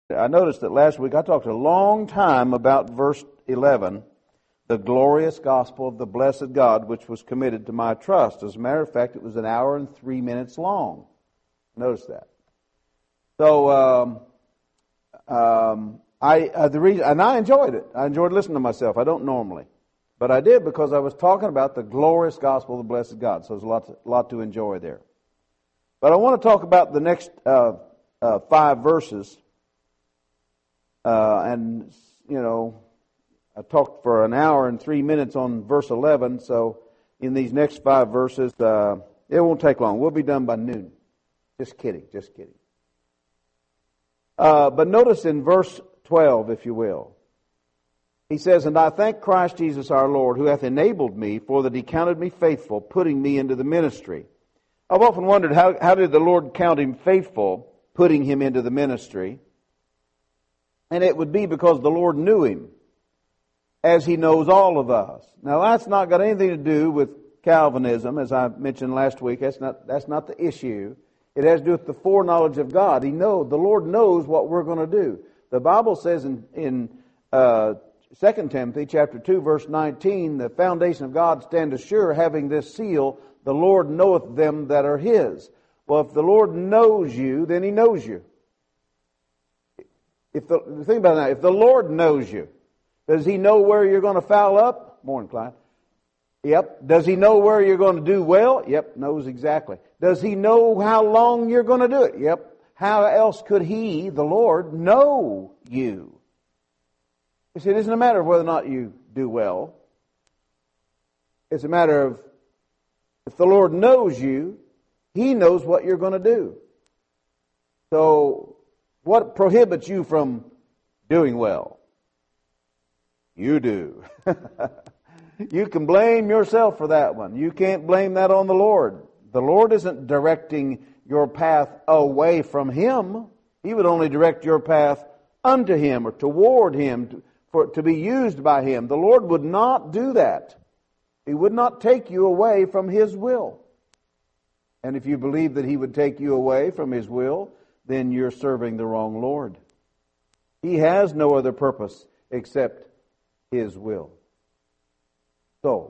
I noticed that last week I talked a long time about verse 11, the glorious gospel of the blessed God, which was committed to my trust. As a matter of fact, it was 1 hour and 3 minutes long. Notice that. So, I enjoyed it. I enjoyed listening to myself. I don't normally. But I did because I was talking about the glorious gospel of the blessed God. So there's a lot to enjoy there. But I want to talk about the next 5 verses. And, you know, I talked for 1 hour and 3 minutes on verse 11. So in these next 5 verses, it won't take long. We'll be done by noon. Just kidding. But notice in verse 12, if you will. He says, "And I thank Christ Jesus our Lord, who hath enabled me, for that he counted me faithful, putting me into the ministry." I've often wondered, how did the Lord count him faithful, putting him into the ministry? And it would be because the Lord knew him, as he knows all of us. Now, that's not got anything to do with Calvinism, as I mentioned last week. That's not the issue. It has to do with the foreknowledge of God. The Lord knows what we're going to do. The Bible says in 2 Timothy chapter 2, verse 19, "The foundation of God standeth sure, having this seal, the Lord knoweth them that are his." Well, if the Lord knows you, then he knows you. Think about that. If the Lord knows you, does he know where you're going to foul up? Morning, Clyde. Yep. Does he know where you're going to do well? Yep, knows exactly. Does he know how long you're going to do it? Yep. How else could he, the Lord, know you? You see, it isn't a matter of whether or not you do well. It's a matter of, if the Lord knows you, he knows what you're going to do. So, what prohibits you from doing well? You do. You can blame yourself for that one. You can't blame that on the Lord. The Lord isn't directing your path away from him. He would only direct your path unto him or toward him to be used by him. The Lord would not do that. He would not take you away from his will. And if you believe that he would take you away from his will, then you're serving the wrong Lord. He has no other purpose except his will. So,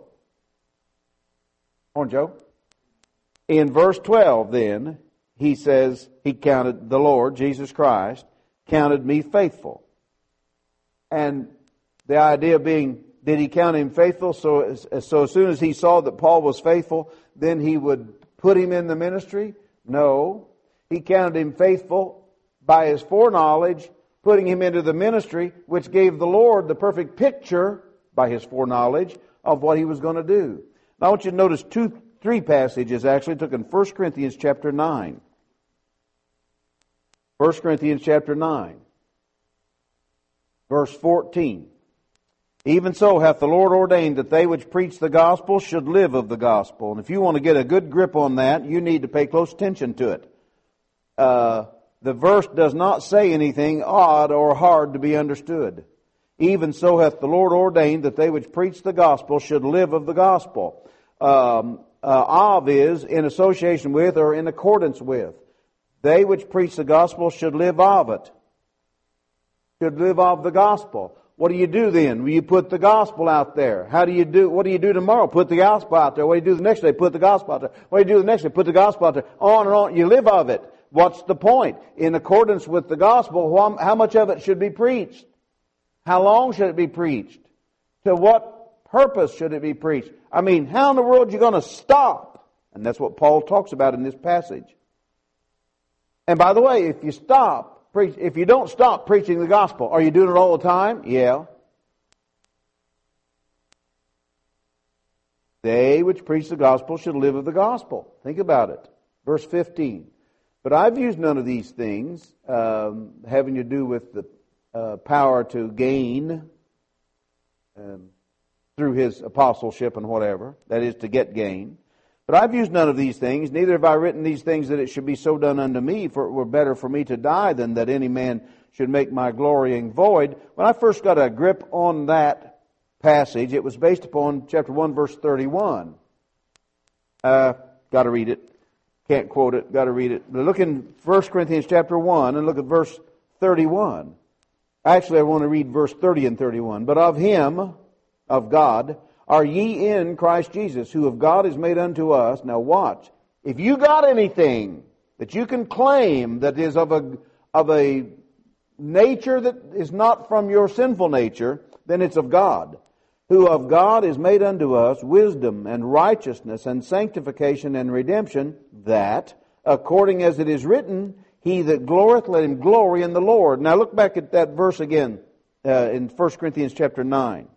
on Joe. In verse 12 then, he says, he counted, the Lord, Jesus Christ, counted me faithful. And the idea being, did he count him faithful? So as soon as he saw that Paul was faithful, then he would put him in the ministry? No. He counted him faithful by his foreknowledge, putting him into the ministry, which gave the Lord the perfect picture, by his foreknowledge, of what he was going to do. Now I want you to notice 3 passages actually took in 1 Corinthians chapter 9. 1 Corinthians chapter 9. Verse 14. "Even so hath the Lord ordained that they which preach the gospel should live of the gospel." And if you want to get a good grip on that, you need to pay close attention to it. The verse does not say anything odd or hard to be understood. "Even so hath the Lord ordained that they which preach the gospel should live of the gospel." Of is in association with or in accordance with. They which preach the gospel should live of it. Should live of the gospel. What do you do then? Well, you put the gospel out there. What do you do tomorrow? Put the gospel out there. What do you do the next day? Put the gospel out there. What do you do the next day? Put the gospel out there. On and on. You live of it. What's the point? In accordance with the gospel, how much of it should be preached? How long should it be preached? To what purpose should it be preached? I mean, how in the world are you going to stop? And that's what Paul talks about in this passage. And by the way, if you don't stop preaching the gospel, are you doing it all the time? Yeah. They which preach the gospel should live of the gospel. Think about it. Verse 15. "But I've used none of these things having to do with the power to gain through his apostleship and whatever, that is, to get gain. But I've used none of these things, neither have I written these things that it should be so done unto me, for it were better for me to die than that any man should make my glorying void." When I first got a grip on that passage, it was based upon chapter 1, verse 31. Got to read it. Can't quote it. Got to read it. Look in 1 Corinthians chapter 1 and look at verse 31. Actually, I want to read verse 30 and 31. But of Him, of God, are ye in Christ Jesus, who of God is made unto us. Now watch. If you got anything that you can claim that is of a nature that is not from your sinful nature, then it's of God. Who of God is made unto us wisdom and righteousness and sanctification and redemption, that, according as it is written, he that glorieth, let him glory in the Lord. Now look back at that verse again in 1 Corinthians chapter 9.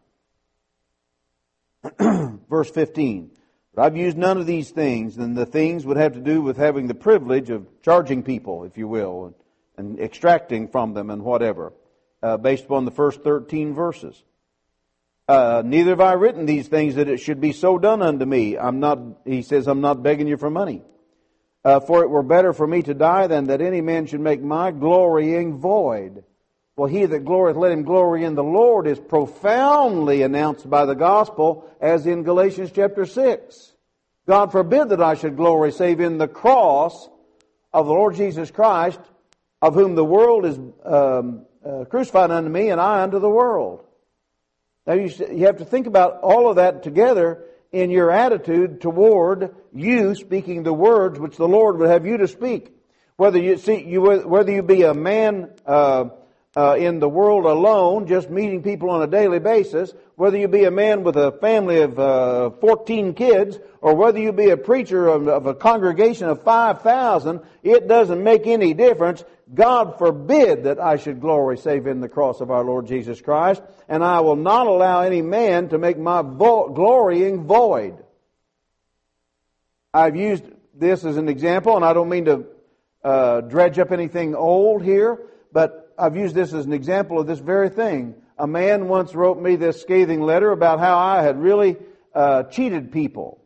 Verse 15. But I've used none of these things, and the things would have to do with having the privilege of charging people, if you will, and extracting from them and whatever, based upon the first 13 verses. Neither have I written these things that it should be so done unto me. He says, I'm not begging you for money. For it were better for me to die than that any man should make my glorying void. Well, he that glorieth, let him glory in the Lord, is profoundly announced by the gospel, as in Galatians chapter 6. God forbid that I should glory save in the cross of the Lord Jesus Christ, of whom the world is crucified unto me, and I unto the world. Now you have to think about all of that together in your attitude toward you speaking the words which the Lord would have you to speak. Whether you be a man in the world alone, just meeting people on a daily basis, whether you be a man with a family of 14 kids, or whether you be a preacher of a congregation of 5,000, it doesn't make any difference. God forbid that I should glory save in the cross of our Lord Jesus Christ, and I will not allow any man to make my glorying void. I've used this as an example, and I don't mean to dredge up anything old here, but I've used this as an example of this very thing. A man once wrote me this scathing letter about how I had really cheated people.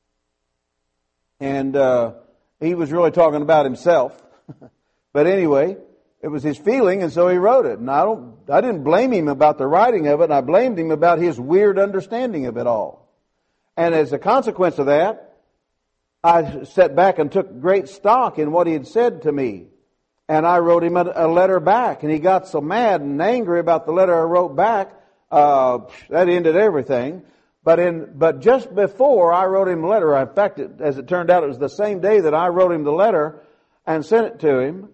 And he was really talking about himself. But anyway, it was his feeling, and so he wrote it. And I didn't blame him about the writing of it. I blamed him about his weird understanding of it all. And as a consequence of that, I sat back and took great stock in what he had said to me. And I wrote him a letter back, and he got so mad and angry about the letter I wrote back, that ended everything. But just before I wrote him a letter, in fact, as it turned out, it was the same day that I wrote him the letter and sent it to him.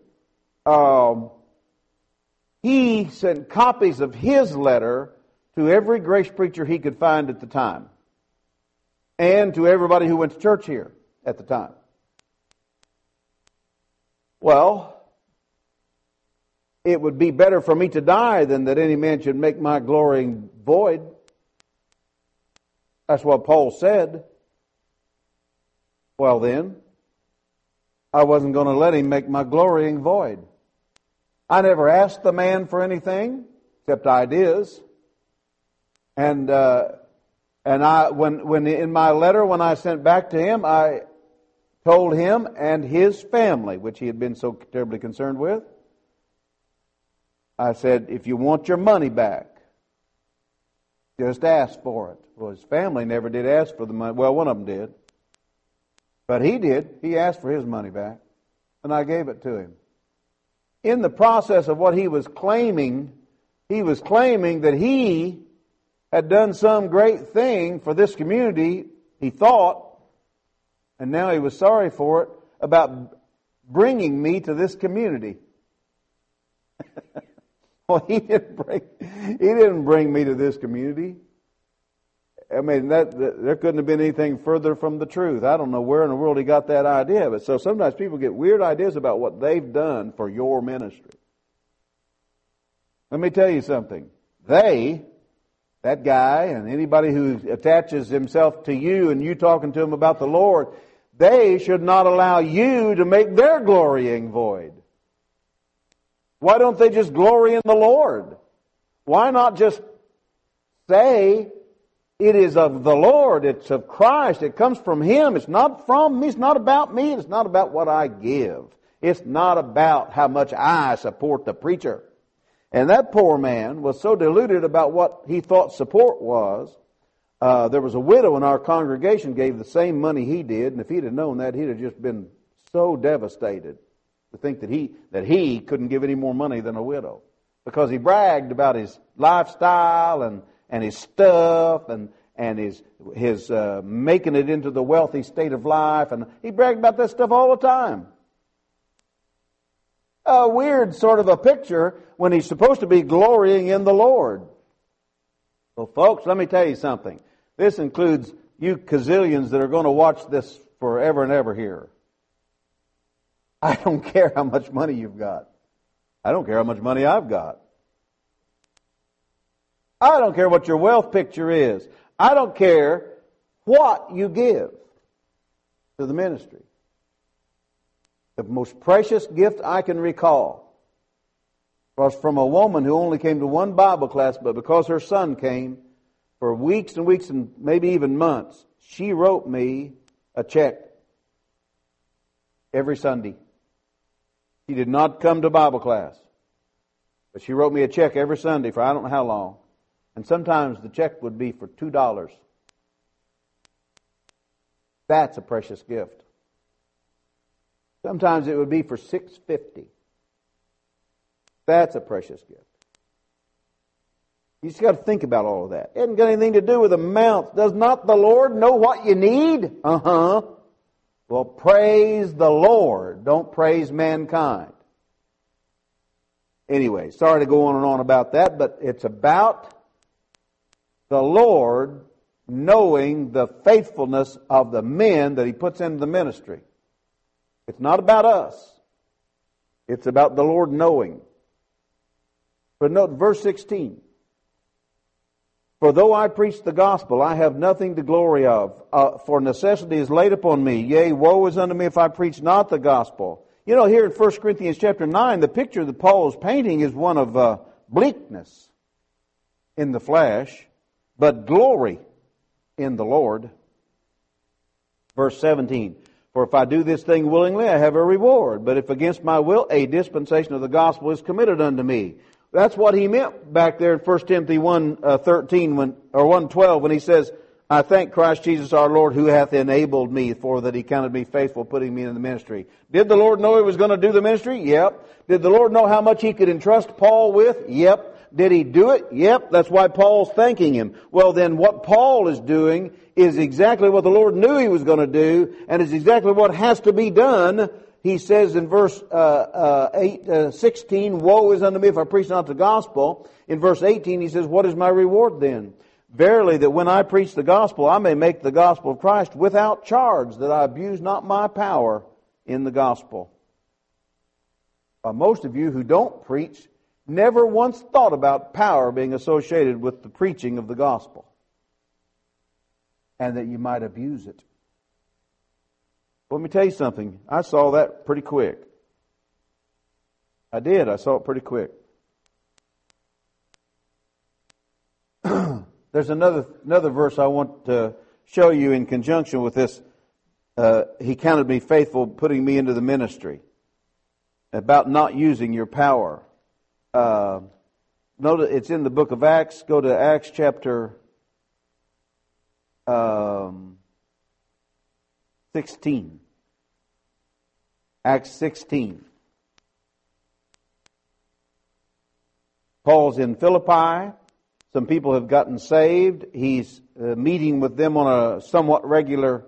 He sent copies of his letter to every grace preacher he could find at the time, and to everybody who went to church here at the time. Well, it would be better for me to die than that any man should make my glorying void. That's what Paul said. Well then, I wasn't going to let him make my glorying void. I never asked the man for anything except ideas. And when in my letter, when I sent back to him, I told him and his family, which he had been so terribly concerned with, I said, if you want your money back, just ask for it. Well, his family never did ask for the money. Well, one of them did. But he did. He asked for his money back, and I gave it to him. In the process of what he was claiming that he had done some great thing for this community, he thought, and now he was sorry for it, about bringing me to this community. Well, he didn't bring me to this community. I mean, there couldn't have been anything further from the truth. I don't know where in the world he got that idea. But so sometimes people get weird ideas about what they've done for your ministry. Let me tell you something. That guy and anybody who attaches himself to you and you talking to him about the Lord, they should not allow you to make their glorying void. Why don't they just glory in the Lord? Why not just say, it is of the Lord, it's of Christ, it comes from Him, it's not from me, it's not about me, it's not about what I give. It's not about how much I support the preacher. And that poor man was so deluded about what he thought support was. There was a widow in our congregation gave the same money he did, and if he'd have known that, he'd have just been so devastated. to think that he couldn't give any more money than a widow, because he bragged about his lifestyle and his stuff and his making it into the wealthy state of life, and he bragged about that stuff all the time. A weird sort of a picture when he's supposed to be glorying in the Lord. Well, folks, let me tell you something. This includes you gazillions that are going to watch this forever and ever here. I don't care how much money you've got. I don't care how much money I've got. I don't care what your wealth picture is. I don't care what you give to the ministry. The most precious gift I can recall was from a woman who only came to one Bible class, but because her son came for weeks and weeks and maybe even months, she wrote me a check every Sunday. She did not come to Bible class, but she wrote me a check every Sunday for I don't know how long. And sometimes the check would be for $2. That's a precious gift. Sometimes it would be for $6.50. That's a precious gift. You just got to think about all of that. It hasn't got anything to do with amounts. Does not the Lord know what you need? Well, praise the Lord. Don't praise mankind. Anyway, sorry to go on and on about that, but it's about the Lord knowing the faithfulness of the men that He puts into the ministry. It's not about us. It's about the Lord knowing. But note verse 16. For though I preach the gospel, I have nothing to glory of. For necessity is laid upon me. Yea, woe is unto me if I preach not the gospel. You know, here in 1 Corinthians chapter 9, the picture that Paul is painting is one of bleakness in the flesh, but glory in the Lord. Verse 17. For if I do this thing willingly, I have a reward. But if against my will, a dispensation of the gospel is committed unto me. That's what he meant back there in 1 Timothy 1:13 or 1:12 when he says, I thank Christ Jesus our Lord who hath enabled me for that He counted me faithful, putting me in the ministry. Did the Lord know He was going to do the ministry? Yep. Did the Lord know how much He could entrust Paul with? Yep. Did He do it? Yep. That's why Paul's thanking Him. Well, then what Paul is doing is exactly what the Lord knew He was going to do, and is exactly what has to be done. He says in verse 16, woe is unto me if I preach not the gospel. In verse 18 he says, what is my reward then? Verily that when I preach the gospel, I may make the gospel of Christ without charge, that I abuse not my power in the gospel. Most of you who don't preach never once thought about power being associated with the preaching of the gospel, and that you might abuse it. Let me tell you something. I saw that pretty quick. I did. I saw it pretty quick. There's another verse I want to show you in conjunction with this. He counted me faithful, putting me into the ministry. About not using your power. Notice it's in the book of Acts. Go to Acts chapter 16. Acts 16. Paul's in Philippi. Some people have gotten saved. He's meeting with them on a somewhat regular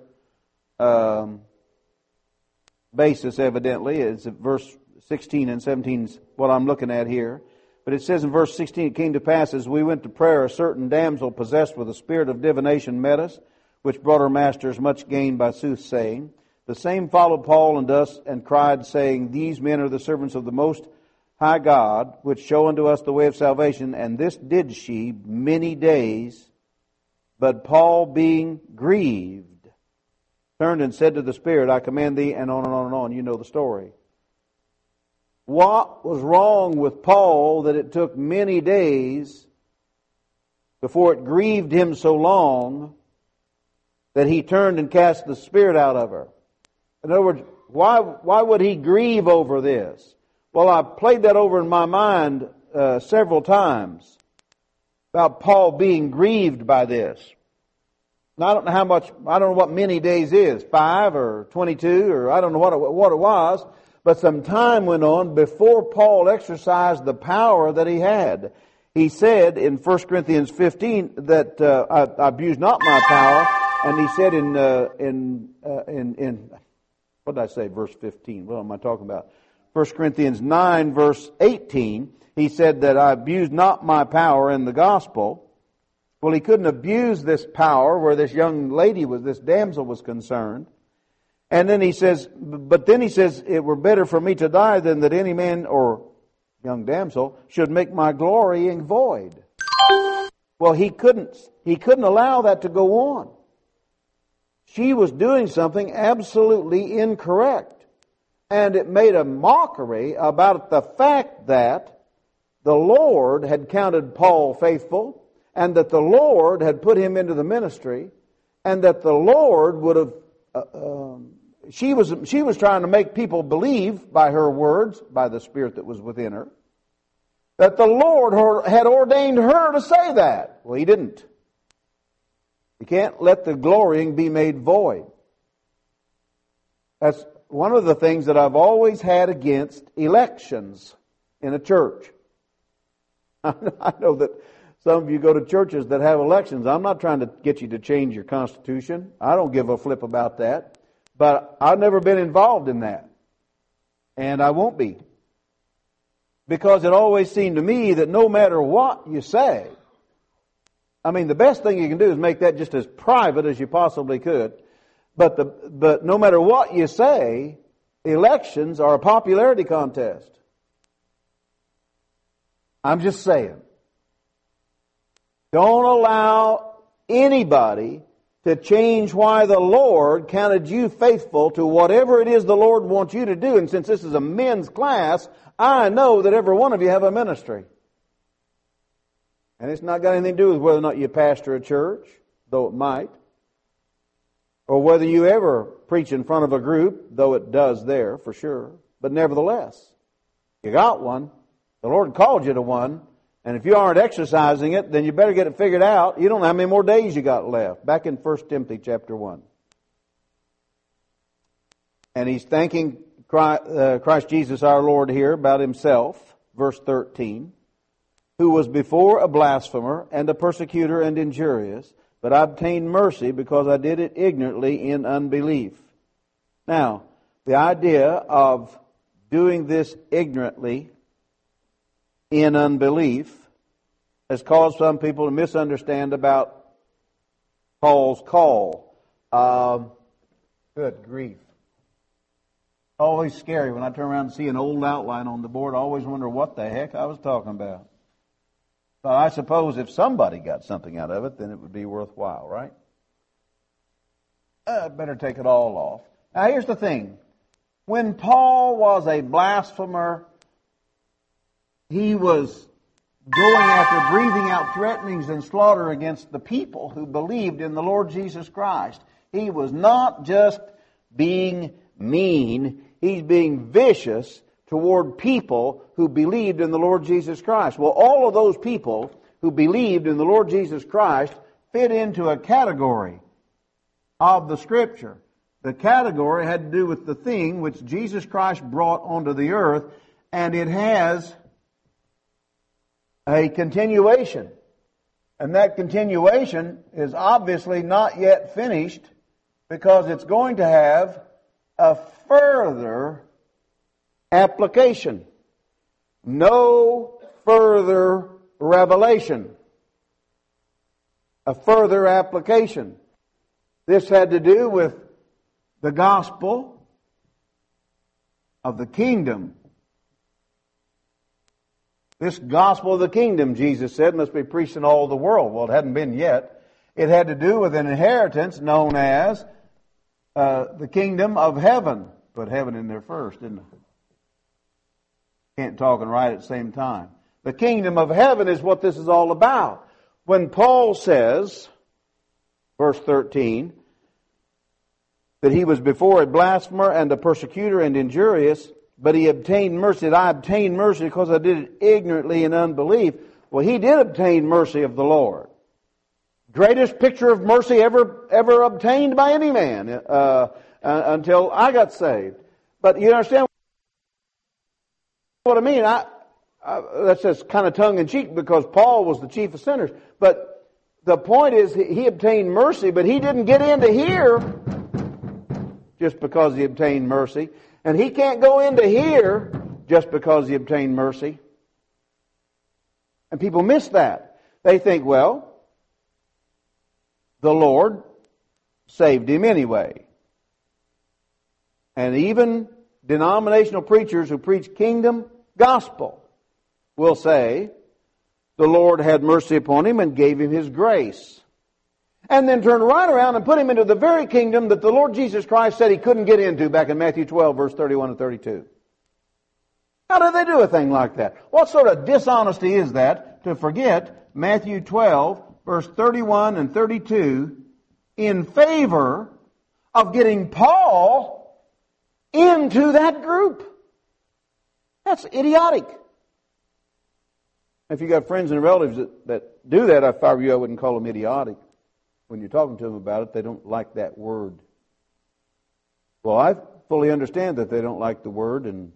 basis, evidently. It's at verse 16 and 17 is what I'm looking at here. But it says in verse 16, it came to pass as we went to prayer, a certain damsel possessed with a spirit of divination met us, which brought her masters much gain by soothsaying. The same followed Paul and us, and cried, saying, these men are the servants of the Most High God, which show unto us the way of salvation. And this did she many days. But Paul, being grieved, turned and said to the Spirit, I command thee, and on and on and on. You know the story. What was wrong with Paul that it took many days before it grieved him so long that he turned and cast the spirit out of her? In other words, why would he grieve over this? Well, I played that over in my mind several times about Paul being grieved by this. Now, I don't know what many days is, 5 or 22, or I don't know what it was. But some time went on before Paul exercised the power that he had. He said in 1 Corinthians 15 that I abuse not my power, and he said in what did I say? Verse 15. What am I talking about? 1 Corinthians 9, verse 18. He said that I abuse not my power in the gospel. Well, he couldn't abuse this power where this young lady was, this damsel was concerned. And then he says, it were better for me to die than that any man or young damsel should make my glorying void. Well, he couldn't allow that to go on. She was doing something absolutely incorrect. And it made a mockery about the fact that the Lord had counted Paul faithful, and that the Lord had put him into the ministry, and that the Lord would have she was trying to make people believe by her words, by the Spirit that was within her, that the Lord had ordained her to say that. Well, He didn't. You can't let the glorying be made void. That's one of the things that I've always had against elections in a church. I know that some of you go to churches that have elections. I'm not trying to get you to change your constitution. I don't give a flip about that. But I've never been involved in that. And I won't be. Because it always seemed to me that no matter what you say, I mean, the best thing you can do is make that just as private as you possibly could. But no matter what you say, elections are a popularity contest. I'm just saying. Don't allow anybody to change why the Lord counted you faithful to whatever it is the Lord wants you to do. And since this is a men's class, I know that every one of you have a ministry. And it's not got anything to do with whether or not you pastor a church, though it might. Or whether you ever preach in front of a group, though it does there for sure. But nevertheless, you got one. The Lord called you to one. And if you aren't exercising it, then you better get it figured out. You don't know how many more days you got left. Back in 1 Timothy chapter 1. And he's thanking Christ Jesus our Lord here about himself. Verse 13. Who was before a blasphemer and a persecutor and injurious, but I obtained mercy because I did it ignorantly in unbelief. Now, the idea of doing this ignorantly in unbelief has caused some people to misunderstand about Paul's call. Good grief. Always scary when I turn around and see an old outline on the board. I always wonder what the heck I was talking about. But I suppose if somebody got something out of it, then it would be worthwhile, right? Better take it all off. Now here's the thing. When Paul was a blasphemer, he was going after breathing out threatenings and slaughter against the people who believed in the Lord Jesus Christ. He was not just being mean, he's being vicious toward people who believed in the Lord Jesus Christ. Well, all of those people who believed in the Lord Jesus Christ fit into a category of the Scripture. The category had to do with the thing which Jesus Christ brought onto the earth, and it has a continuation. And that continuation is obviously not yet finished because it's going to have a further application. No further revelation. A further application. This had to do with the gospel of the kingdom. This gospel of the kingdom, Jesus said, must be preached in all the world. Well, it hadn't been yet. It had to do with an inheritance known as the kingdom of heaven. Put heaven in there first, didn't it? Can't talk and write at the same time. The kingdom of heaven is what this is all about. When Paul says, verse 13, that he was before a blasphemer and a persecutor and injurious, but he obtained mercy. That I obtained mercy because I did it ignorantly in unbelief. Well, he did obtain mercy of the Lord. Greatest picture of mercy ever obtained by any man until I got saved. But you understand, What I mean, that's just kind of tongue-in-cheek because Paul was the chief of sinners. But the point is he obtained mercy, but he didn't get into here just because he obtained mercy. And he can't go into here just because he obtained mercy. And people miss that. They think, well, the Lord saved him anyway. And even denominational preachers who preach kingdom gospel will say, the Lord had mercy upon him and gave him His grace. And then turn right around and put him into the very kingdom that the Lord Jesus Christ said he couldn't get into back in Matthew 12, verse 31 and 32. How do they do a thing like that? What sort of dishonesty is that to forget Matthew 12, verse 31 and 32 in favor of getting Paul into that group? That's idiotic. If you got friends and relatives that do that, if I were you, I wouldn't call them idiotic. When you're talking to them about it, they don't like that word. Well, I fully understand that they don't like the word, and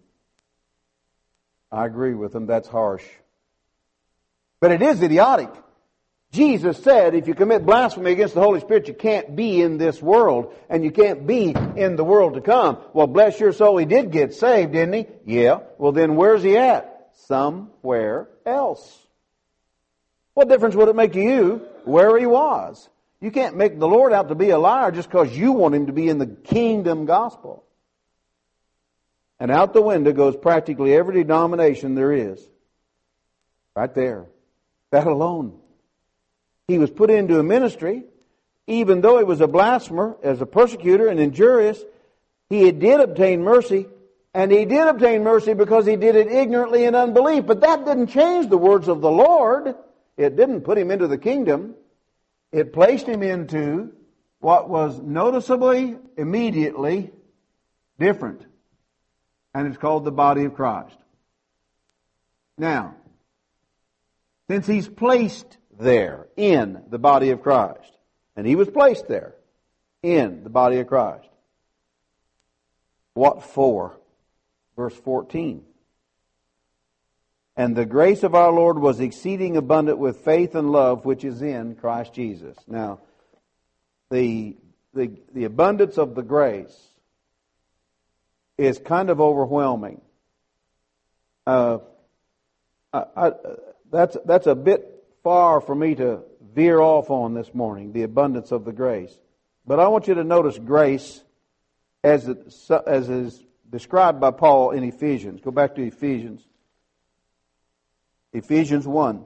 I agree with them. That's harsh. But it is idiotic. Jesus said if you commit blasphemy against the Holy Spirit, you can't be in this world, and you can't be in the world to come. Well, bless your soul, he did get saved, didn't he? Yeah. Well, then where's he at? Somewhere else. What difference would it make to you where he was? You can't make the Lord out to be a liar just because you want him to be in the kingdom gospel. And out the window goes practically every denomination there is. Right there. That alone. He was put into a ministry, even though he was a blasphemer, as a persecutor and injurious, he did obtain mercy. And he did obtain mercy because he did it ignorantly in unbelief. But that didn't change the words of the Lord. It didn't put him into the kingdom. It placed him into what was noticeably, immediately different. And it's called the body of Christ. Now, since he's placed there in the body of Christ, and he was placed there in the body of Christ, what for? Verse 14. And the grace of our Lord was exceeding abundant with faith and love which is in Christ Jesus. Now, the abundance of the grace is kind of overwhelming. That's a bit far for me to veer off on this morning, the abundance of the grace. But I want you to notice grace as is described by Paul in Ephesians. Go back to Ephesians. Ephesians 1.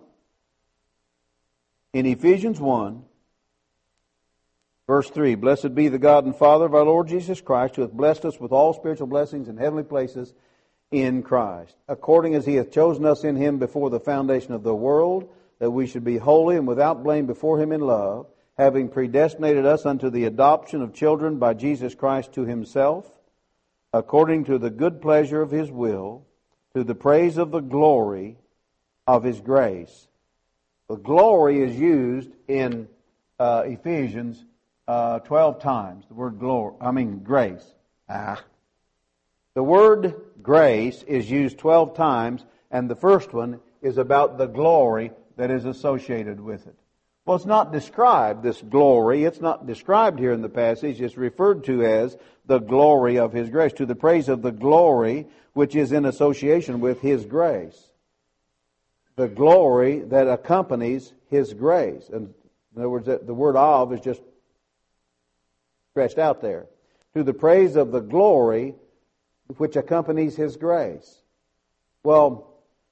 In Ephesians 1, verse 3, Blessed be the God and Father of our Lord Jesus Christ, who hath blessed us with all spiritual blessings in heavenly places in Christ, according as He hath chosen us in Him before the foundation of the world, that we should be holy and without blame before Him in love, having predestinated us unto the adoption of children by Jesus Christ to Himself, according to the good pleasure of His will, to the praise of the glory of His grace. The glory is used in Ephesians 12 times. The word grace. The word grace is used 12 times, and the first one is about the glory that is associated with it. Well, it's not described, this glory. It's not described here in the passage. It's referred to as the glory of His grace, to the praise of the glory which is in association with His grace. The glory that accompanies His grace. And in other words, the word of is just stretched out there. To the praise of the glory which accompanies His grace. Well,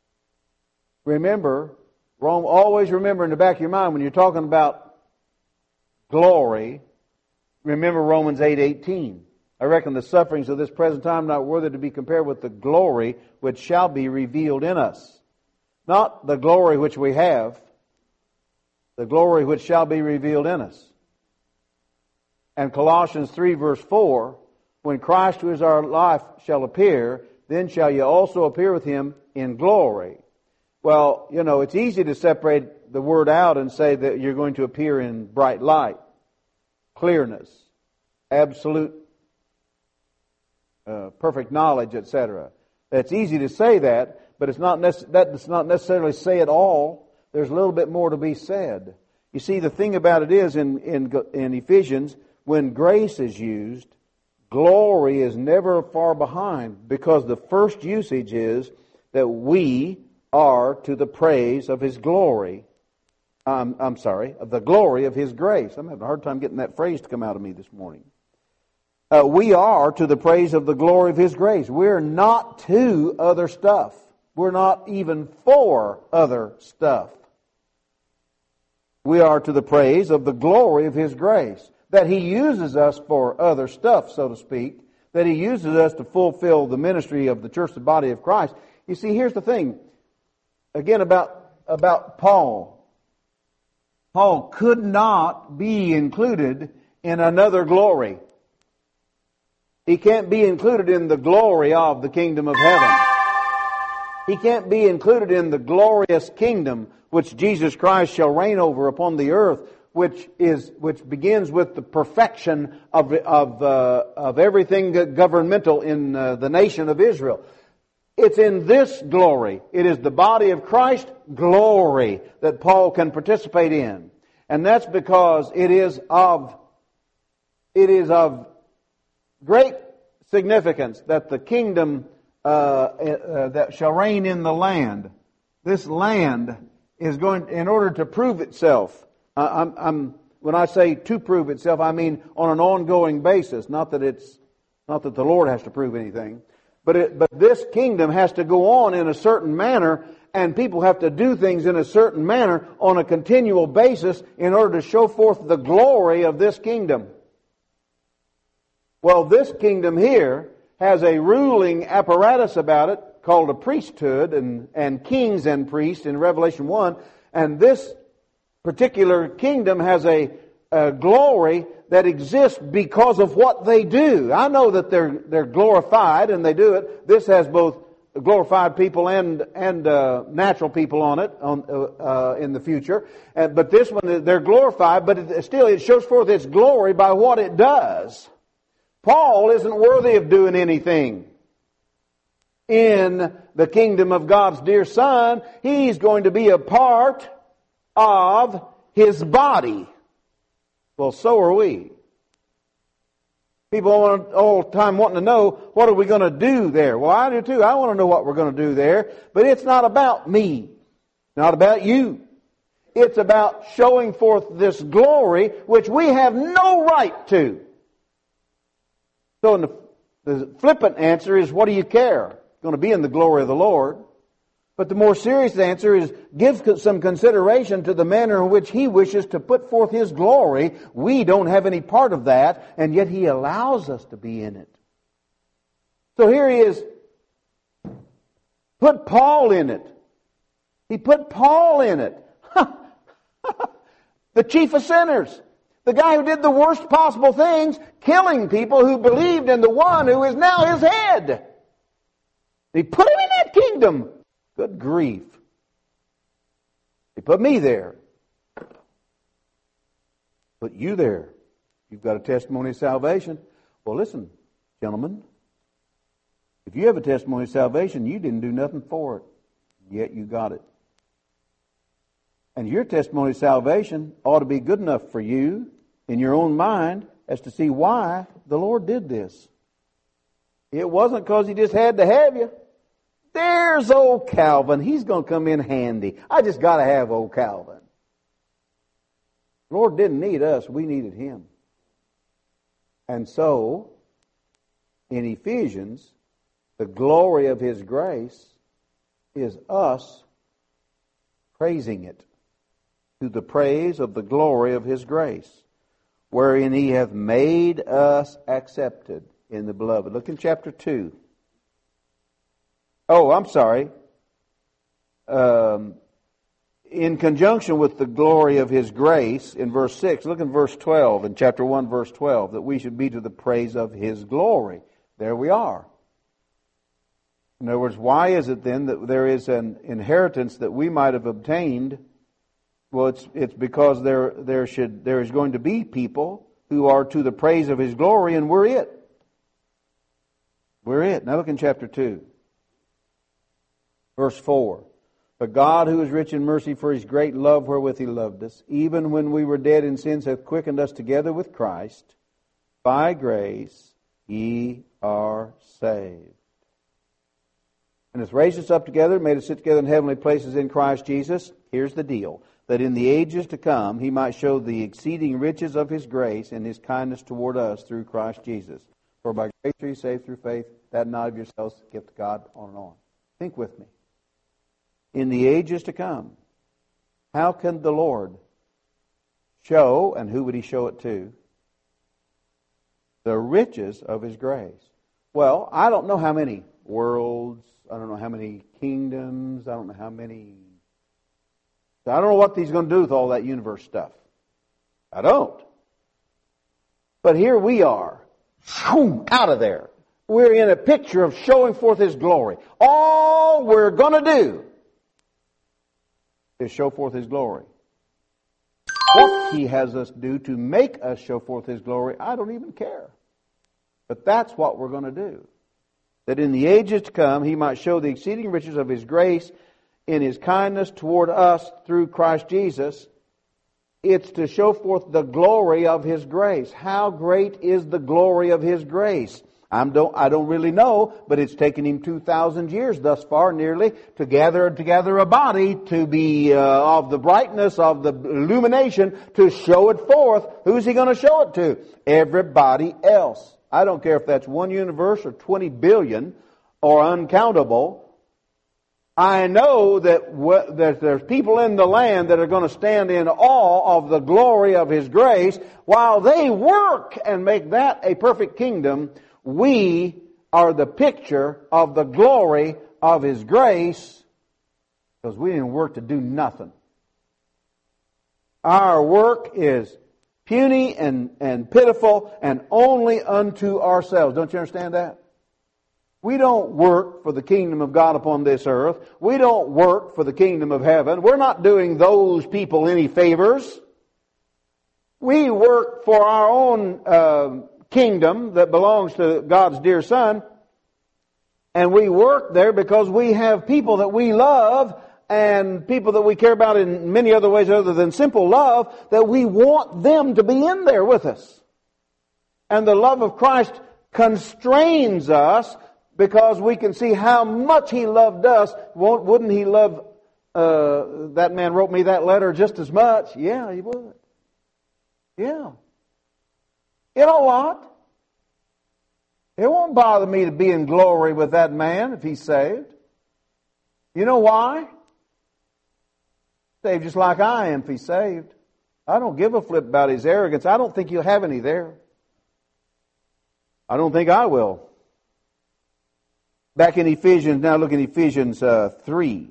always remember in the back of your mind when you're talking about glory, remember Romans 8:18. I reckon the sufferings of this present time not worthy to be compared with the glory which shall be revealed in us. Not the glory which we have, the glory which shall be revealed in us. And Colossians 3 verse 4, when Christ who is our life shall appear, then shall you also appear with Him in glory. Well, it's easy to separate the word out and say that you're going to appear in bright light, clearness, absolute, perfect knowledge, etc. It's easy to say that, but that does not necessarily say it all. There's a little bit more to be said. You see, the thing about it is in Ephesians, when grace is used, glory is never far behind, because the first usage is that we are to the praise of His glory. Of the glory of His grace. I'm having a hard time getting that phrase to come out of me this morning. We are to the praise of the glory of His grace. We're not to other stuff. We're not even for other stuff. We are to the praise of the glory of His grace. That He uses us for other stuff, so to speak. That He uses us to fulfill the ministry of the church, the body of Christ. You see, here's the thing. Again, about Paul. Paul could not be included in another glory. He can't be included in the glory of the kingdom of heaven. He can't be included in the glorious kingdom which Jesus Christ shall reign over upon the earth, which begins with the perfection of everything governmental in the nation of Israel. It's in this glory. It is the body of Christ glory that Paul can participate in. And that's because it is of great significance that the kingdom that shall reign in the land, this land is going, in order to prove itself. When I say to prove itself, I mean on an ongoing basis. Not that the Lord has to prove anything. But this kingdom has to go on in a certain manner, and people have to do things in a certain manner on a continual basis in order to show forth the glory of this kingdom. Well, this kingdom here has a ruling apparatus about it called a priesthood and kings and priests in Revelation 1. And this particular kingdom has a glory that exists because of what they do. I know that they're glorified and they do it. This has both glorified people and natural people on it in the future. But this one, they're glorified, but it shows forth its glory by what it does. Paul isn't worthy of doing anything in the kingdom of God's dear Son. He's going to be a part of His body. Well, so are we. People all the time wanting to know, what are we going to do there? Well, I do too. I want to know what we're going to do there. But it's not about me. Not about you. It's about showing forth this glory which we have no right to. So the flippant answer is, what do you care? It's going to be in the glory of the Lord. But the more serious answer is, give some consideration to the manner in which He wishes to put forth His glory. We don't have any part of that, and yet He allows us to be in it. So here He is. Put Paul in it. He put Paul in it. The chief of sinners. The guy who did the worst possible things, killing people who believed in the one who is now His head. He put him in that kingdom. Good grief. He put me there. Put you there. You've got a testimony of salvation. Well, listen, gentlemen. If you have a testimony of salvation, you didn't do nothing for it. Yet you got it. And your testimony of salvation ought to be good enough for you in your own mind as to see why the Lord did this. It wasn't because He just had to have you. There's old Calvin. He's going to come in handy. I just got to have old Calvin. The Lord didn't need us. We needed Him. And so, in Ephesians, the glory of His grace is us praising it to the praise of the glory of His grace, wherein He hath made us accepted in the beloved. Look in chapter 2. Oh, I'm sorry. In conjunction with the glory of His grace, in verse 6, look in verse 12, in chapter 1, verse 12, that we should be to the praise of His glory. There we are. In other words, why is it then that there is an inheritance that we might have obtained? Well, it's because there is going to be people who are to the praise of His glory, and we're it. We're it. Now look in chapter 2. Verse 4. But God, who is rich in mercy for His great love wherewith He loved us, even when we were dead in sins, hath quickened us together with Christ. By grace ye are saved. And hath raised us up together, made us sit together in heavenly places in Christ Jesus. Here's the deal. That in the ages to come He might show the exceeding riches of His grace and His kindness toward us through Christ Jesus. For by grace are ye saved through faith, that not of yourselves, gift of God, on and on. Think with me. In the ages to come, how can the Lord show, and who would He show it to, the riches of His grace? Well, I don't know how many worlds, I don't know how many kingdoms, I don't know how many... I don't know what He's going to do with all that universe stuff. I don't. But here we are, out of there. We're in a picture of showing forth His glory. All we're going to do is show forth His glory. What He has us do to make us show forth His glory, I don't even care. But that's what we're going to do. That in the ages to come He might show the exceeding riches of His grace in His kindness toward us through Christ Jesus. It's to show forth the glory of His grace. How great is the glory of His grace? I don't really know, but it's taken Him 2,000 years thus far, nearly, to gather together a body to be of the brightness of the illumination, to show it forth. Who's He going to show it to? Everybody else. I don't care if that's one universe or 20 billion or uncountable. I know that there's people in the land that are going to stand in awe of the glory of His grace while they work and make that a perfect kingdom. We are the picture of the glory of His grace because we didn't work to do nothing. Our work is puny and pitiful and only unto ourselves. Don't you understand that? We don't work for the kingdom of God upon this earth. We don't work for the kingdom of heaven. We're not doing those people any favors. We work for our own kingdom that belongs to God's dear Son. And we work there because we have people that we love and people that we care about in many other ways other than simple love, that we want them to be in there with us. And the love of Christ constrains us because we can see how much He loved us. Wouldn't He love that man wrote me that letter just as much? Yeah, He would. Yeah. You know what? It won't bother me to be in glory with that man if he's saved. You know why? Saved just like I am if he's saved. I don't give a flip about his arrogance. I don't think he'll have any there. I don't think I will. Back in Ephesians, now look at Ephesians 3,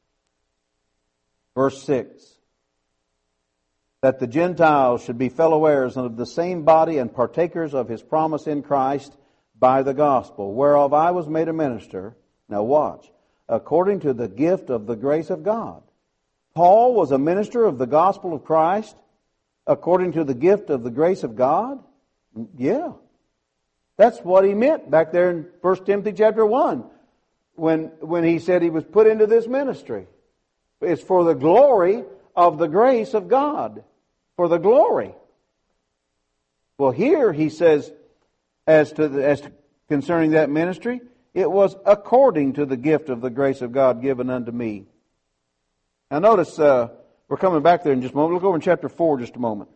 verse 6. That the Gentiles should be fellow heirs of the same body and partakers of His promise in Christ by the gospel, whereof I was made a minister. Now watch. According to the gift of the grace of God. Paul was a minister of the gospel of Christ according to the gift of the grace of God? Yeah. That's what he meant back there in 1 Timothy chapter 1 when he said he was put into this ministry. It's for the glory of the grace of God. For the glory. Well, here he says, as to concerning that ministry, it was according to the gift of the grace of God given unto me. Now notice, we're coming back there in just a moment. Look over in chapter 4 just a moment.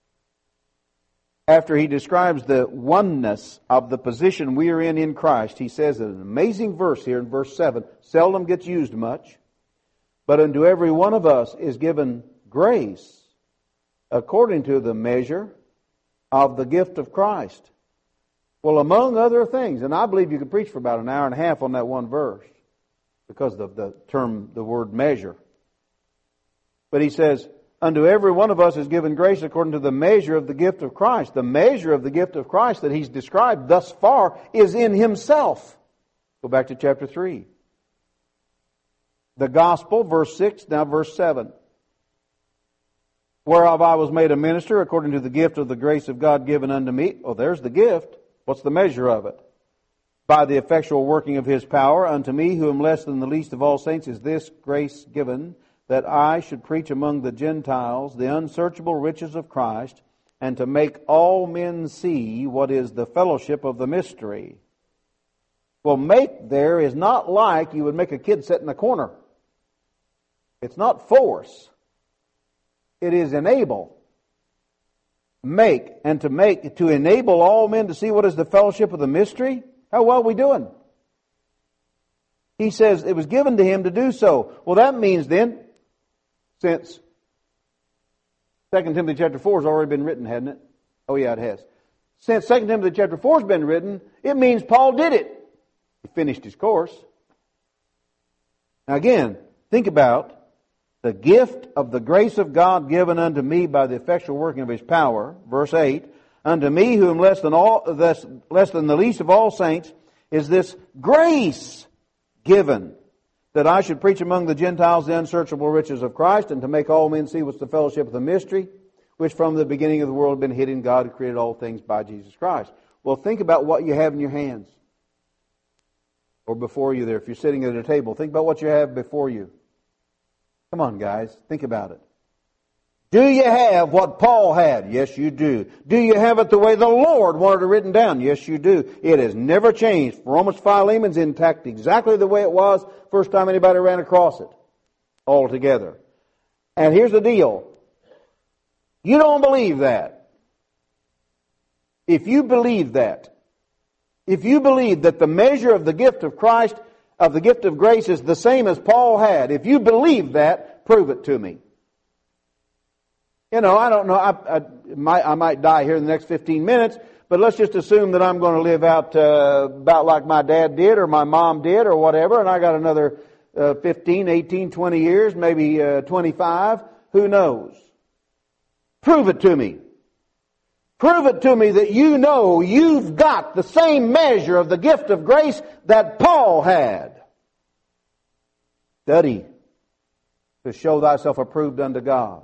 After he describes the oneness of the position we are in Christ, he says an amazing verse here in verse 7. Seldom gets used much. But unto every one of us is given grace according to the measure of the gift of Christ. Well, among other things, and I believe you could preach for about an hour and a half on that one verse because of the word measure. But he says, unto every one of us is given grace according to the measure of the gift of Christ. The measure of the gift of Christ that he's described thus far is in himself. Go back to chapter 3. The gospel, verse 6, now verse 7. Whereof I was made a minister according to the gift of the grace of God given unto me. Oh, there's the gift. What's the measure of it? by the effectual working of His power. Unto me, who am less than the least of all saints, is this grace given, that I should preach among the Gentiles the unsearchable riches of Christ, and to make all men see what is the fellowship of the mystery. Well, make there is not like you would make a kid sit in a corner. It's not force. It is enable. Make, and to enable all men to see what is the fellowship of the mystery. How well are we doing? He says it was given to him to do so. Well, that means then, since 2 Timothy chapter 4 has already been written, hasn't it? Oh yeah, it has. Since 2 Timothy chapter 4 has been written, it means Paul did it. He finished his course. Now again, think about the gift of the grace of God given unto me by the effectual working of His power. Verse 8, unto me who am less than the least of all saints is this grace given, that I should preach among the Gentiles the unsearchable riches of Christ, and to make all men see what's the fellowship of the mystery, which from the beginning of the world had been hidden in God who created all things by Jesus Christ. Well, think about what you have in your hands. Or before you there. If you're sitting at a table, think about what you have before you. Come on, guys. Think about it. Do you have what Paul had? Yes, you do. Do you have it the way the Lord wanted it written down? Yes, you do. It has never changed. Romans Philemon's intact exactly the way it was first time anybody ran across it. Altogether. And here's the deal. You don't believe that. If you believe that, if you believe that the measure of the gift of Christ, of the gift of grace is the same as Paul had, if you believe that, prove it to me. You know, I don't know, I might die here in the next 15 minutes, but let's just assume that I'm going to live out about like my dad did or my mom did or whatever, and I got another 15, 18, 20 years, maybe 25, who knows? Prove it to me. Prove it to me that you know you've got the same measure of the gift of grace that Paul had. Study to show thyself approved unto God.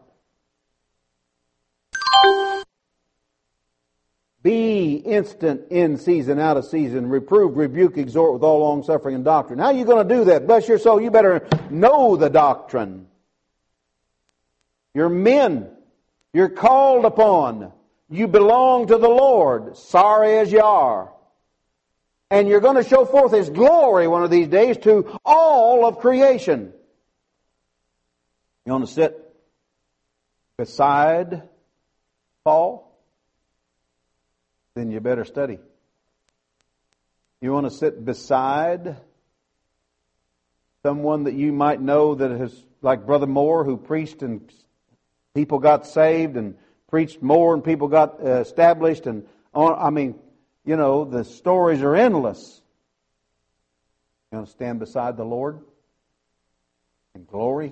Be instant in season, out of season. Reprove, rebuke, exhort with all long suffering and doctrine. How are you going to do that? Bless your soul, you better know the doctrine. You're men. You're called upon. You belong to the Lord, sorry as you are. And you're going to show forth His glory one of these days to all of creation. You want to sit beside Paul? Then you better study. You want to sit beside someone that you might know that is like Brother Moore, who preached and people got saved, and preached more and people got established, and I mean, you know, the stories are endless. You want to stand beside the Lord in glory?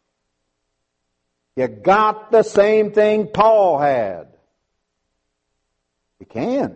You got the same thing Paul had. You can.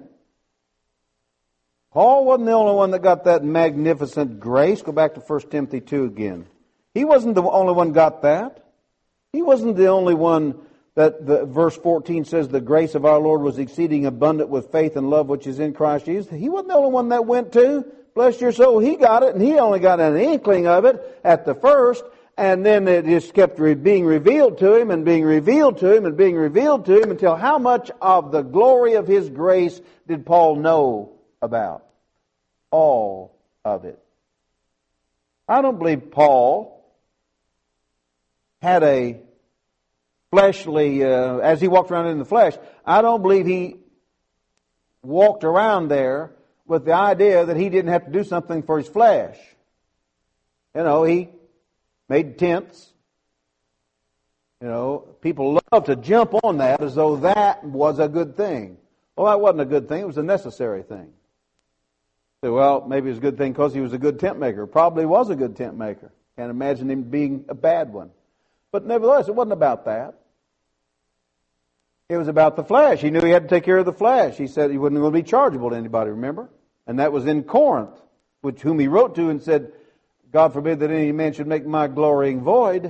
Paul wasn't the only one that got that magnificent grace. Go back to 1 Timothy 2 again. He wasn't the only one got that. He wasn't the only one that verse 14 says the grace of our Lord was exceeding abundant with faith and love which is in Christ Jesus. He wasn't the only one that went to. Bless your soul. He got it, and he only got an inkling of it at the first, and then it just kept being revealed to him and being revealed to him and being revealed to him until how much of the glory of His grace did Paul know about? All of it. I don't believe Paul had a fleshly, as he walked around in the flesh, I don't believe he walked around there with the idea that he didn't have to do something for his flesh. You know, he made tents. You know, people love to jump on that as though that was a good thing. Well, that wasn't a good thing. It was a necessary thing. So, well, maybe it was a good thing because he was a good tent maker. Probably was a good tent maker. Can't imagine him being a bad one. But nevertheless, it wasn't about that. It was about the flesh. He knew he had to take care of the flesh. He said he wasn't going to be chargeable to anybody, remember? And that was in Corinth, which whom he wrote to and said, God forbid that any man should make my glorying void.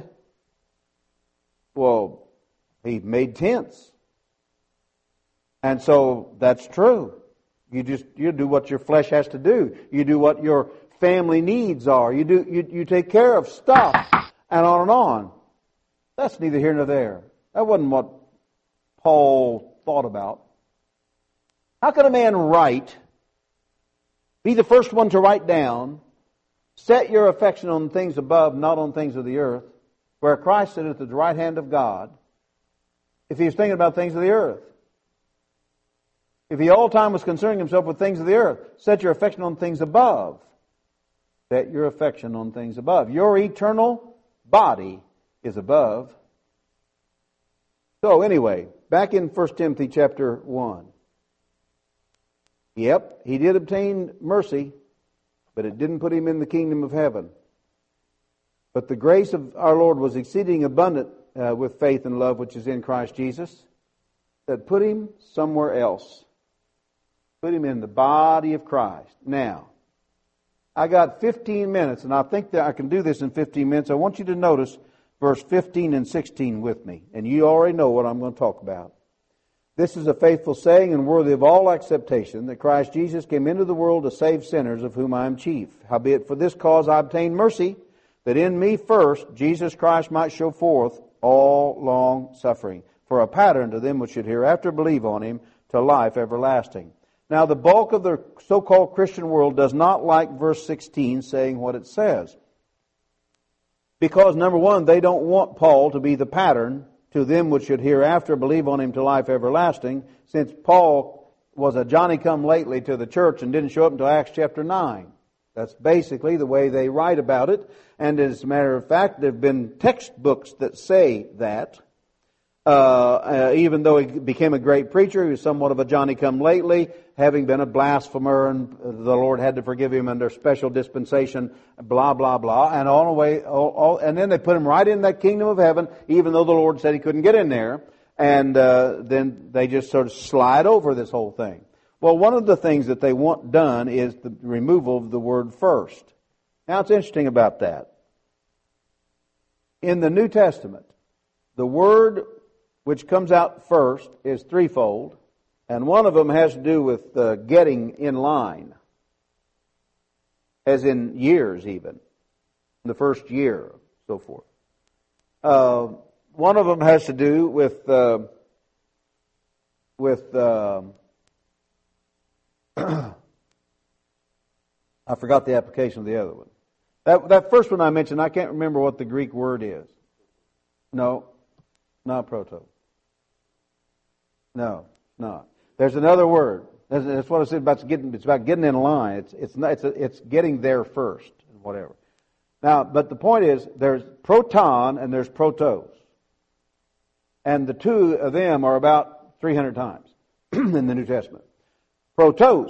Well, he made tents. And so that's true. You do what your flesh has to do. You do what your family needs are. You take care of stuff, and on and on. That's neither here nor there. That wasn't what Paul thought about. How can a man write, be the first one to write down, set your affection on things above, not on things of the earth, where Christ sitteth at the right hand of God, if he was thinking about things of the earth? If he all the time was concerning himself with things of the earth, set your affection on things above. Set your affection on things above. Your eternal body is above. So anyway, back in 1 Timothy chapter 1. Yep, he did obtain mercy, but it didn't put him in the kingdom of heaven. But the grace of our Lord was exceeding abundant with faith and love which is in Christ Jesus, that put him somewhere else. Put him in the body of Christ. Now, I got 15 minutes, and I think that I can do this in 15 minutes. I want you to notice verse 15 and 16 with me, and you already know what I'm going to talk about. This is a faithful saying and worthy of all acceptation, that Christ Jesus came into the world to save sinners, of whom I am chief. Howbeit for this cause I obtained mercy, that in me first Jesus Christ might show forth all long suffering, for a pattern to them which should hereafter believe on him to life everlasting. Now the bulk of the so-called Christian world does not like verse 16 saying what it says. Because, number one, they don't want Paul to be the pattern to them which should hereafter believe on him to life everlasting, since Paul was a Johnny-come-lately to the church and didn't show up until Acts chapter 9. That's basically the way they write about it. And as a matter of fact, there have been textbooks that say that. Even though he became a great preacher, he was somewhat of a Johnny-come-lately, having been a blasphemer, and the Lord had to forgive him under special dispensation, blah, blah, blah, and all the way, and then they put him right in that kingdom of heaven, even though the Lord said he couldn't get in there, and then they just sort of slide over this whole thing. Well, one of the things that they want done is the removal of the word first. Now, it's interesting about that. In the New Testament, the word which comes out first is threefold, and one of them has to do with getting in line, as in years even, the first year, so forth. One of them has to do with I forgot the application of the other one. That first one I mentioned, I can't remember what the Greek word is. No, not proto. No, not. There's another word. That's what I said about getting. It's about getting in line. It's getting there first, whatever. Now, but the point is, there's proton and there's protos, and the two of them are about 300 times in the New Testament. Protos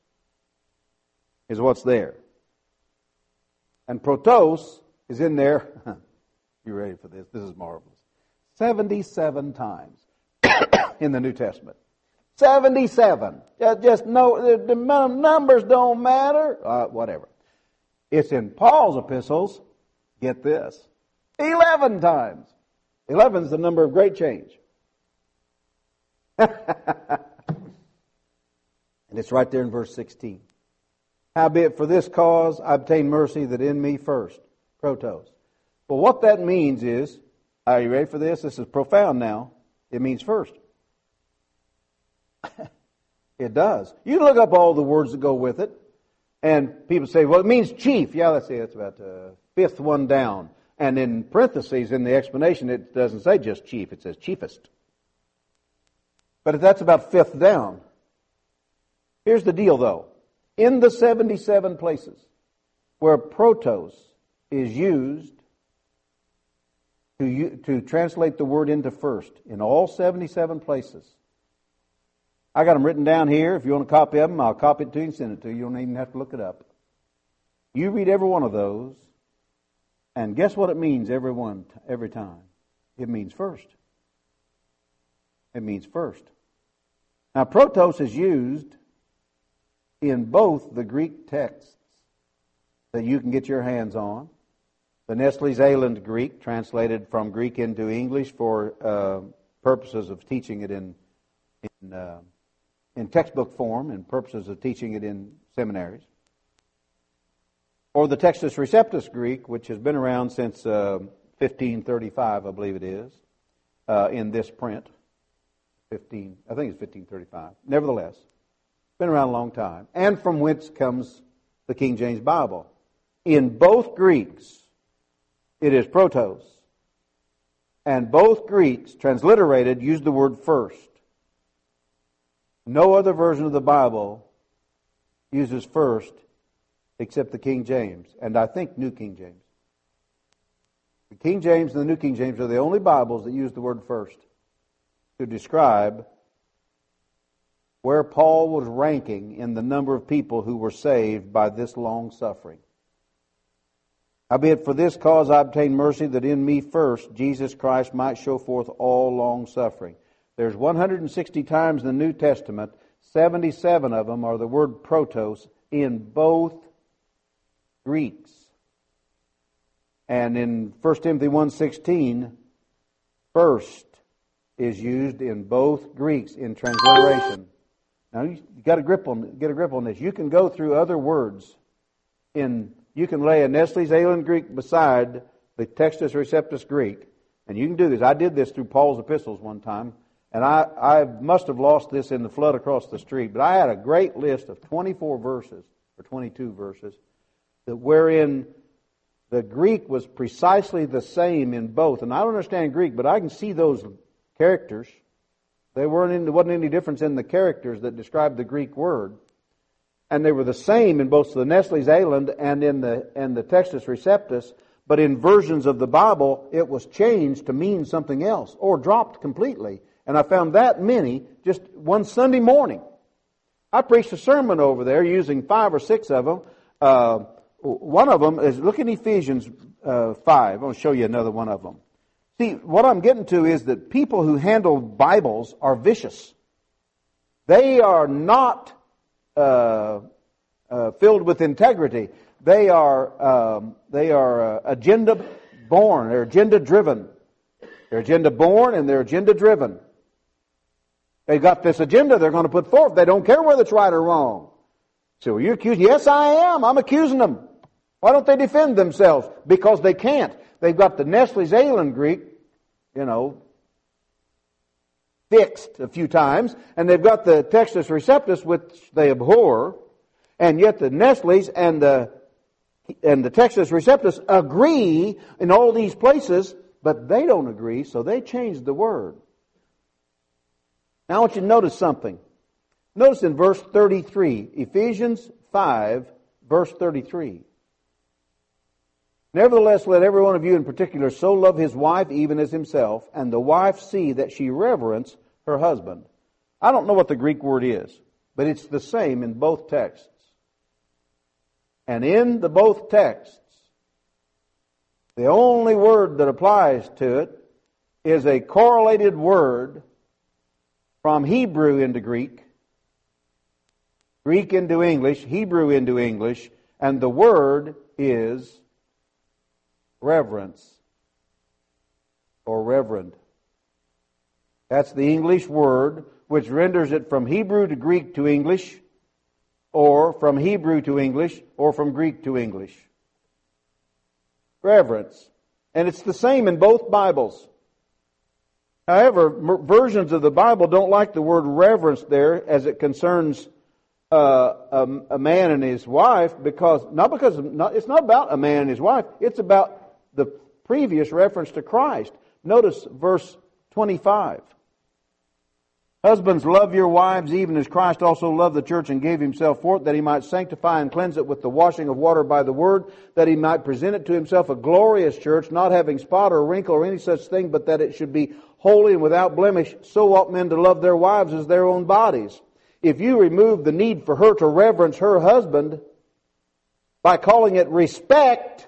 is what's there, and protos is in there. You ready for this? This is marvelous. 77 times in the New Testament. 77. Just no, the numbers don't matter. Whatever. It's in Paul's epistles. Get this. 11 times. 11 is the number of great change. And it's right there in verse 16. Howbeit for this cause I obtain mercy, that in me first. Protos. Well, what that means is, are you ready for this? This is profound now. It means first. It does. You can look up all the words that go with it, and people say, well, it means chief. Yeah, let's see, that's about the fifth one down. And in parentheses in the explanation, it doesn't say just chief, it says chiefest. But that's about fifth down. Here's the deal, though. In the 77 places where protos is used to translate the word into first, in all 77 places, I got them written down here. If you want a copy of them, I'll copy it to you and send it to you. You don't even have to look it up. You read every one of those, and guess what it means every time? It means first. It means first. Now, protos is used in both the Greek texts that you can get your hands on. The Nestle Zealand Greek, translated from Greek into English for purposes of teaching it in in textbook form and purposes of teaching it in seminaries. Or the Textus Receptus Greek, which has been around since 1535, I believe it is, in this print. I think it's 1535. Nevertheless, been around a long time. And from whence comes the King James Bible. In both Greeks, it is protos. And both Greeks, transliterated, use the word first. No other version of the Bible uses first except the King James, and I think New King James. The King James and the New King James are the only Bibles that use the word first to describe where Paul was ranking in the number of people who were saved by this long suffering. Howbeit for this cause I obtained mercy, that in me first Jesus Christ might show forth all long suffering. There's 160 times in the New Testament, 77 of them are the word protos in both Greeks. And in 1 Timothy 1:16, first is used in both Greeks in transliteration. Now you got to get a grip on this. You can go through other words you can lay a Nestle's Aland Greek beside the Textus Receptus Greek, and you can do this. I did this through Paul's epistles one time, and I must have lost this in the flood across the street, but I had a great list of 24 verses, or 22 verses, that wherein the Greek was precisely the same in both. And I don't understand Greek, but I can see those characters. There wasn't any difference in the characters that describe the Greek word. And they were the same in both the Nestle's Aland and in the Textus Receptus, but in versions of the Bible, it was changed to mean something else, or dropped completely. And I found that many just one Sunday morning. I preached a sermon over there using 5 or 6 of them. One of them is, look in Ephesians 5. I'm going to show you another one of them. See, what I'm getting to is that people who handle Bibles are vicious. They are not filled with integrity. They are agenda born. They're agenda driven. They're agenda born and they're agenda driven. They've got this agenda they're going to put forth. They don't care whether it's right or wrong. So you're accusing? Yes, I am. I'm accusing them. Why don't they defend themselves? Because they can't. They've got the Nestle's Aland Greek, fixed a few times, and they've got the Textus Receptus, which they abhor, and yet the Nestle's and the Textus Receptus agree in all these places, but they don't agree, so they changed the word. Now I want you to notice something. Notice in verse 33, Ephesians 5, verse 33. Nevertheless, let every one of you in particular so love his wife even as himself, and the wife see that she reverence her husband. I don't know what the Greek word is, but it's the same in both texts. And in the both texts, the only word that applies to it is a correlated word from Hebrew into Greek, Greek into English, Hebrew into English, and the word is reverence or reverend. That's the English word which renders it from Hebrew to Greek to English, or from Hebrew to English, or from Greek to English. Reverence. And it's the same in both Bibles. However, versions of the Bible don't like the word reverence there as it concerns a man and his wife, because it's not about a man and his wife, it's about the previous reference to Christ. Notice verse 25. Husbands, love your wives even as Christ also loved the church and gave himself for it, that he might sanctify and cleanse it with the washing of water by the word, that he might present it to himself a glorious church, not having spot or wrinkle or any such thing, but that it should be holy and without blemish. So ought men to love their wives as their own bodies. If you remove the need for her to reverence her husband by calling it respect,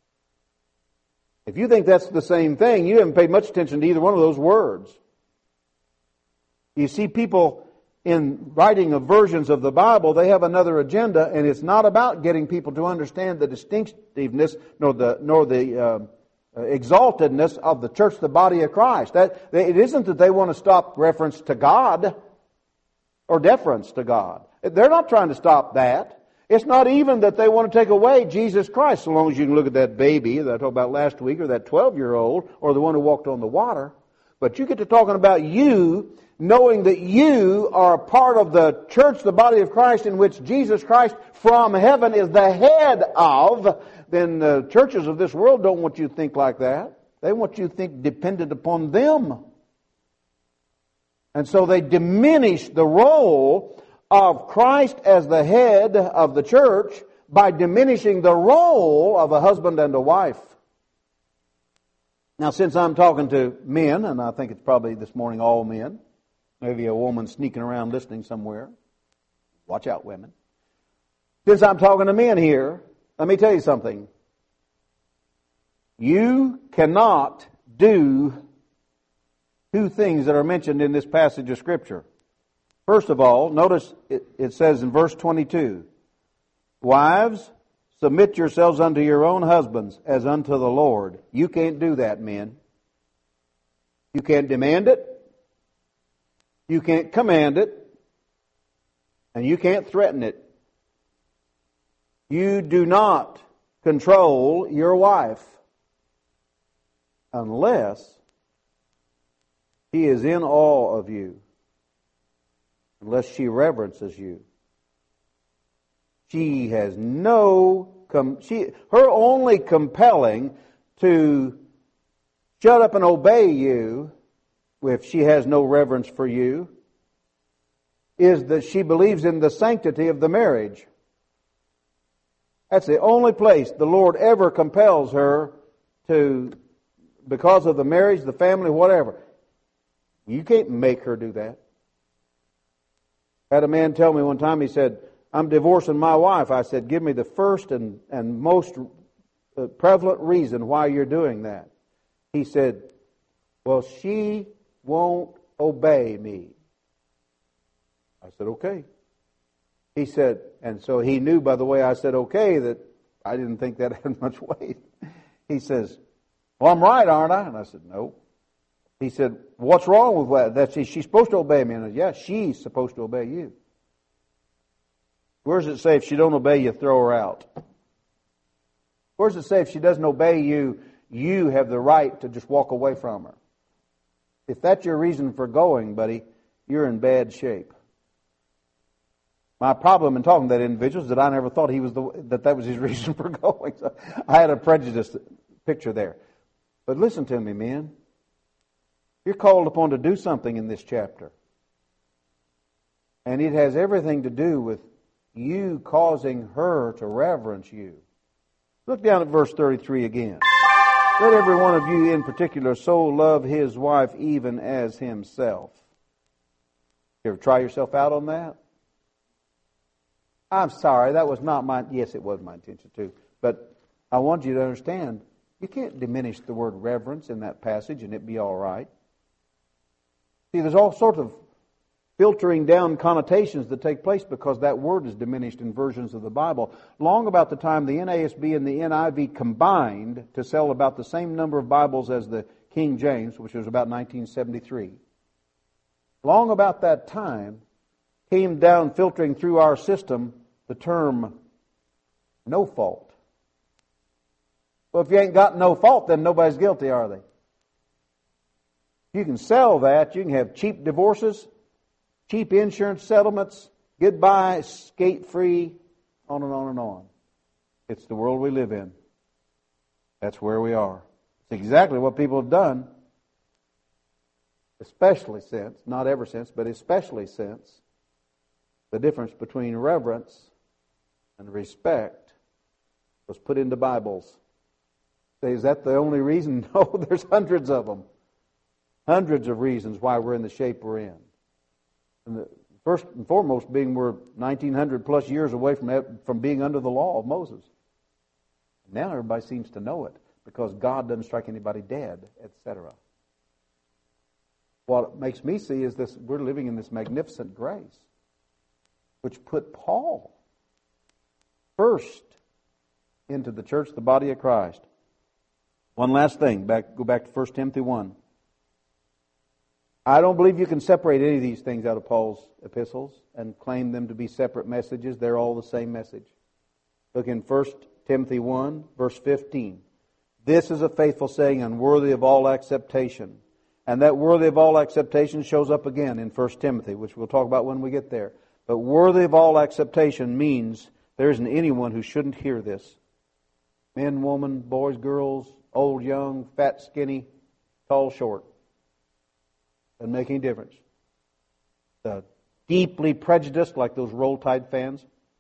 if you think that's the same thing, you haven't paid much attention to either one of those words. You see, people in writing of versions of the Bible, they have another agenda, and it's not about getting people to understand the distinctiveness nor the exaltedness of the church, the body of Christ. It isn't that they want to stop reference to God. or deference to God. They're not trying to stop that. It's not even that they want to take away Jesus Christ, so long as you can look at that baby that I talked about last week, or that 12-year-old, or the one who walked on the water. But you get to talking about you, knowing that you are a part of the church, the body of Christ, in which Jesus Christ from heaven is the head of, then the churches of this world don't want you to think like that. They want you to think dependent upon them. And so they diminish the role of Christ as the head of the church by diminishing the role of a husband and a wife. Now, since I'm talking to men, and I think it's probably this morning all men, maybe a woman sneaking around listening somewhere. Watch out, women. Since I'm talking to men here, let me tell you something. You cannot do two things that are mentioned in this passage of Scripture. First of all, notice it says in verse 22, "Wives, submit yourselves unto your own husbands as unto the Lord." You can't do that, men. You can't demand it. You can't command it. And you can't threaten it. You do not control your wife unless she is in awe of you, unless she reverences you. She has her only compelling to shut up and obey you, if she has no reverence for you, is that she believes in the sanctity of the marriage. That's the only place the Lord ever compels her to, because of the marriage, the family, whatever. You can't make her do that. I had a man tell me one time, he said, "I'm divorcing my wife." I said, "Give me the first and most prevalent reason why you're doing that." He said, "Well, she won't obey me." I said, "Okay." He said, and so he knew by the way I said okay that I didn't think that had much weight. He says, "Well, I'm right, aren't I?" And I said, "No." He said, "What's wrong with that? That she's supposed to obey me?" And I said, "Yeah, she's supposed to obey you." Where does it say if she don't obey you, throw her out? Where does it say if she doesn't obey you, you have the right to just walk away from her? If that's your reason for going, buddy, you're in bad shape. My problem in talking to that individual is that I never thought that was his reason for going. So I had a prejudiced picture there. But listen to me, men. You're called upon to do something in this chapter. And it has everything to do with you causing her to reverence you. Look down at verse 33 again. "Let every one of you in particular so love his wife even as himself." You ever try yourself out on that? I'm sorry, that was not my... Yes, it was my intention too. But I want you to understand, you can't diminish the word reverence in that passage and it be all right. See, there's all sorts of filtering down connotations that take place because that word is diminished in versions of the Bible. Long about the time the NASB and the NIV combined to sell about the same number of Bibles as the King James, which was about 1973. Long about that time came down filtering through our system the term no fault. Well, if you ain't got no fault, then nobody's guilty, are they? You can sell that. You can have cheap divorces, cheap insurance settlements, goodbye, skate free, on and on and on. It's the world we live in. That's where we are. It's exactly what people have done, especially since, not ever since, but especially since, the difference between reverence and respect was put into Bibles. Say, is that the only reason? No, there's hundreds of them. Hundreds of reasons why we're in the shape we're in. And the first and foremost being we're 1900 plus years away from being under the law of Moses. Now everybody seems to know it because God doesn't strike anybody dead, etc. What makes me see is this: we're living in this magnificent grace, which put Paul first into the church, the body of Christ. One last thing. Go back to 1 Timothy 1. I don't believe you can separate any of these things out of Paul's epistles and claim them to be separate messages. They're all the same message. Look in 1 Timothy 1, verse 15. This is a faithful saying and worthy of all acceptation. And that worthy of all acceptation shows up again in 1 Timothy, which we'll talk about when we get there. But worthy of all acceptation means there isn't anyone who shouldn't hear this. Men, women, boys, girls, old, young, fat, skinny, tall, short. Doesn't make any difference. The deeply prejudiced, like those Roll Tide fans,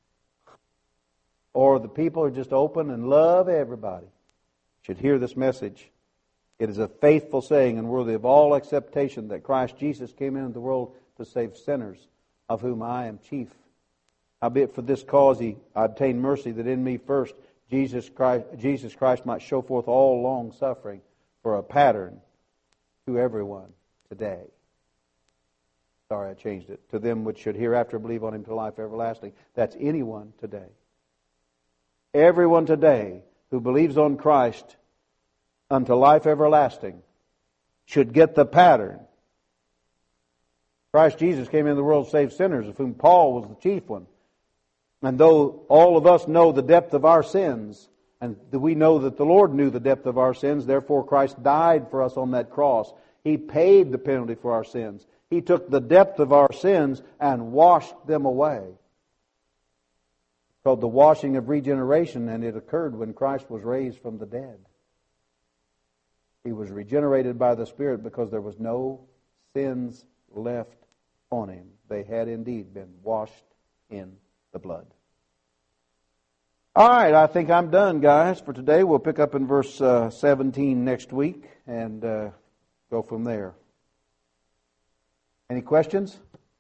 or the people who are just open and love everybody, should hear this message. It is a faithful saying and worthy of all acceptation that Christ Jesus came into the world to save sinners, of whom I am chief. Howbeit for this cause I obtained mercy, that in me first Jesus Christ might show forth all long suffering for a pattern to everyone today. Sorry, I changed it. To them which should hereafter believe on Him to life everlasting. That's anyone today. Everyone today who believes on Christ unto life everlasting should get the pattern. Christ Jesus came into the world to save sinners, of whom Paul was the chief one. And though all of us know the depth of our sins, and we know that the Lord knew the depth of our sins, therefore Christ died for us on that cross. He paid the penalty for our sins. He took the depth of our sins and washed them away. It's called the washing of regeneration, and it occurred when Christ was raised from the dead. He was regenerated by the Spirit because there was no sins left on Him. They had indeed been washed in the blood. All right, I think I'm done, guys, for today. We'll pick up in verse 17 next week and go from there. Any questions?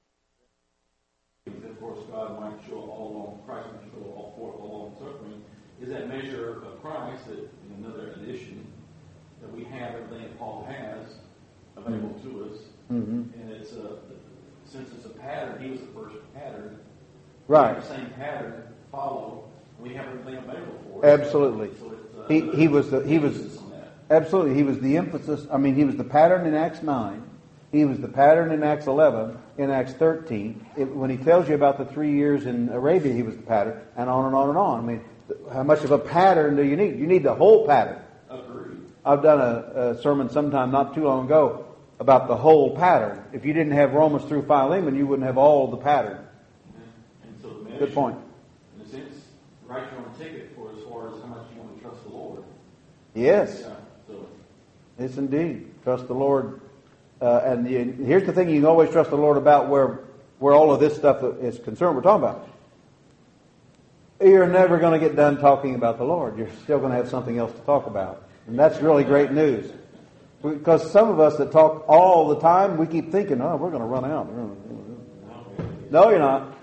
Of course, God might show all along, Christ might show all forth all long suffering. Is that measure of Christ, that in another edition, that we have everything that Paul has available to us, and it's since it's a pattern, he was the first pattern. Right. We have the same pattern to follow. We have everything available for us. Absolutely. So he was absolutely, he was the emphasis. I mean, he was the pattern in Acts 9. He was the pattern in Acts 11, in Acts 13. When he tells you about the 3 years in Arabia, he was the pattern, and on and on and on. I mean, how much of a pattern do you need? You need the whole pattern. Agreed. I've done a sermon sometime not too long ago about the whole pattern. If you didn't have Romans through Philemon, you wouldn't have all the pattern. And so the good point. In a sense, write your own ticket for as far as how much you want to trust the Lord. Yes. Yeah, so. Yes, indeed. Trust the Lord. Here's the thing you can always trust the Lord about where all of this stuff is concerned. We're talking about. You're never going to get done talking about the Lord. You're still going to have something else to talk about. And that's really great news. Because some of us that talk all the time, we keep thinking, oh, we're going to run out. No, you're not.